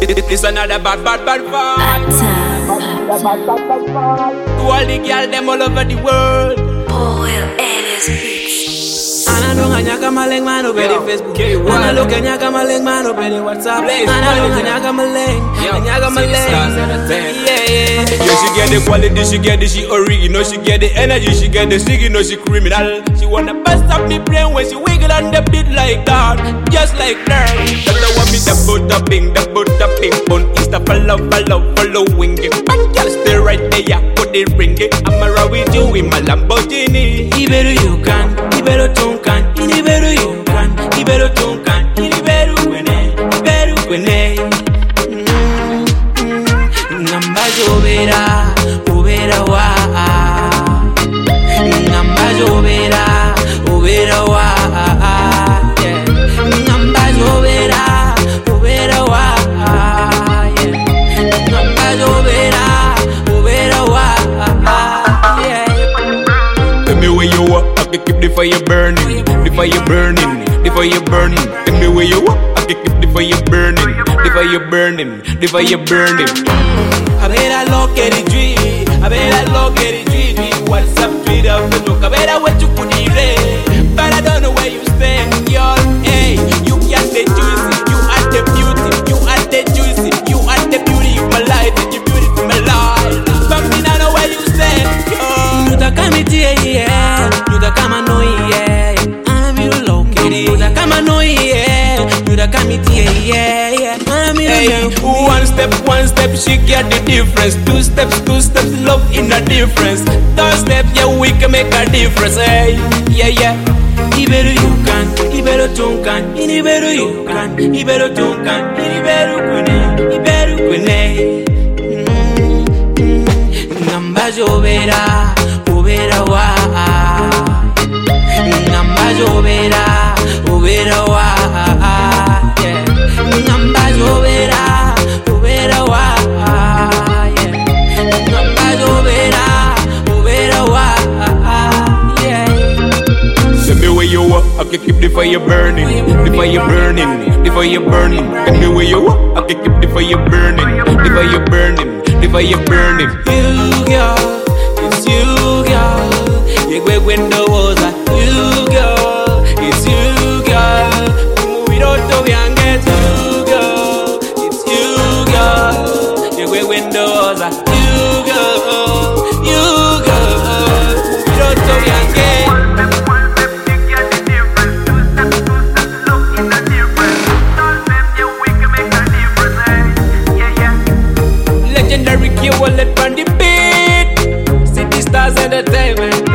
This another bad vibe. To all the girls them all over the world. Ana lo nganyaka maleng mano bedi Facebook. Ana lo nganyaka maleng mano bedi WhatsApp. Ana lo nganyaka maleng. Yeah. Yo, she get the quality, she get the she original, she get the energy, she get the signal, she criminal. She wanna bust up me brain when she wiggle on the beat like that, just like that. That's the one me the butter ping, bun is the following it. Man, girl stay right there, put it ring it. I'm around with you in my Lamborghini. Iberu you can, Iberu tunkan, Iberu you can, Iberu tunkan, Iberu kwene. Nambazo ubera wa. Nambazo ubera wa. Yeah. Nambazo ubera wa. Yeah. Nambazo ubera wa. Yeah. Tell me where you are, I can keep the fire burning, the fire burning, the fire burning. Tell me where you are, I can keep the fire burning, the fire burning, the fire burning. I better look at it, WhatsApp, Twitter, Facebook. I better what you could eat, but I don't know where you stand, y'all. Hey, you got the juicy, you are the beauty, you are the juicy, you are the beauty of my life, and the beauty of my life. But me not know where you stand, y'all. You the come yeah, you the come no yeah. I'm you low kitty, you the come no yeah, you the come yeah. Hey, one step, she get the difference. Two steps, love in a difference. Third step, yeah, we can make a difference. Hey, yeah. Iberu you can, Iberu tunkan, Iberu you can, Iberu tunkan, Iberu kwene. Nambazo ubera wa. Nambazo ubera wa. Yeah. Nambazo ubera wa. Yeah. Nambazo ubera wa. Yeah. Send me where you are, I can keep the fire burning, the fire burning, the fire burning. Send me where you are, I can keep the fire burning, the fire burning, the fire burning. You girl, it's you girl. You go when the walls are you girl, it's you girl. We don't know young get you girl, it's you girl. You go when the walls are you girl. We don't know young get. Legendary Q wallet on the beat. City Stars Entertainment.